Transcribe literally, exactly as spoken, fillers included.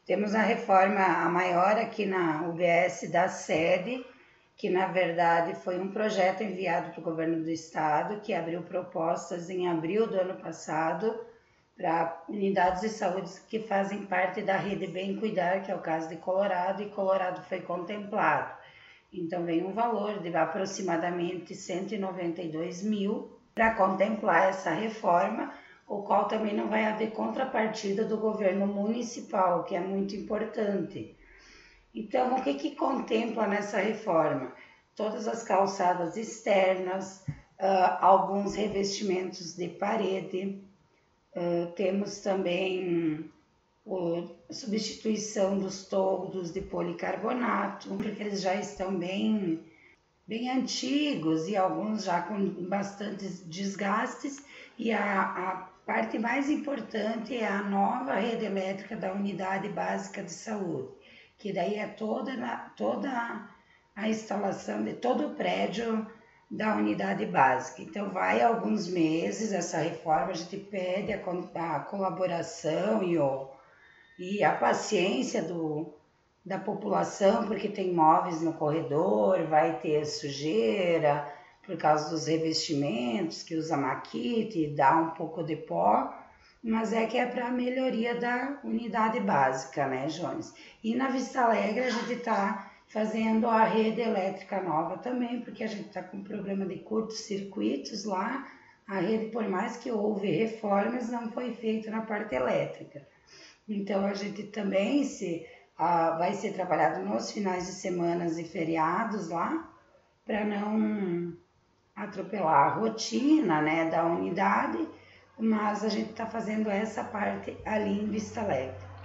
Temos a reforma, a maior aqui na U B S da sede, que na verdade foi um projeto enviado para o governo do estado, que abriu propostas em abril do ano passado para unidades de saúde que fazem parte da rede Bem Cuidar, que é o caso de Colorado, e Colorado foi contemplado. Então vem um valor de aproximadamente cento e noventa e dois mil para contemplar essa reforma, o qual também não vai haver contrapartida do governo municipal, que é muito importante. Então, o que, que contempla nessa reforma? Todas as calçadas externas, uh, alguns revestimentos de parede, uh, temos também a substituição dos toldos de policarbonato, porque eles já estão bem, bem antigos e alguns já com bastantes desgastes, e a, a parte mais importante é a nova rede elétrica da Unidade Básica de Saúde, que daí é toda, toda a instalação de todo o prédio da unidade básica. Então vai alguns meses essa reforma, a gente pede a, a colaboração e, o, e a paciência do, da população, porque tem móveis no corredor, vai ter sujeira por causa dos revestimentos que usa maquite e dá um pouco de pó, mas é que é para a melhoria da unidade básica, né, Jones? E na Vista Alegre a gente está fazendo a rede elétrica nova também, porque a gente está com problema de curtos-circuitos lá. A rede, por mais que houve reformas, não foi feita na parte elétrica. Então a gente também se, uh, vai ser trabalhado nos finais de semanas e feriados lá, para não atropelar a rotina, né, da unidade, mas a gente está fazendo essa parte ali em Vista Alegre.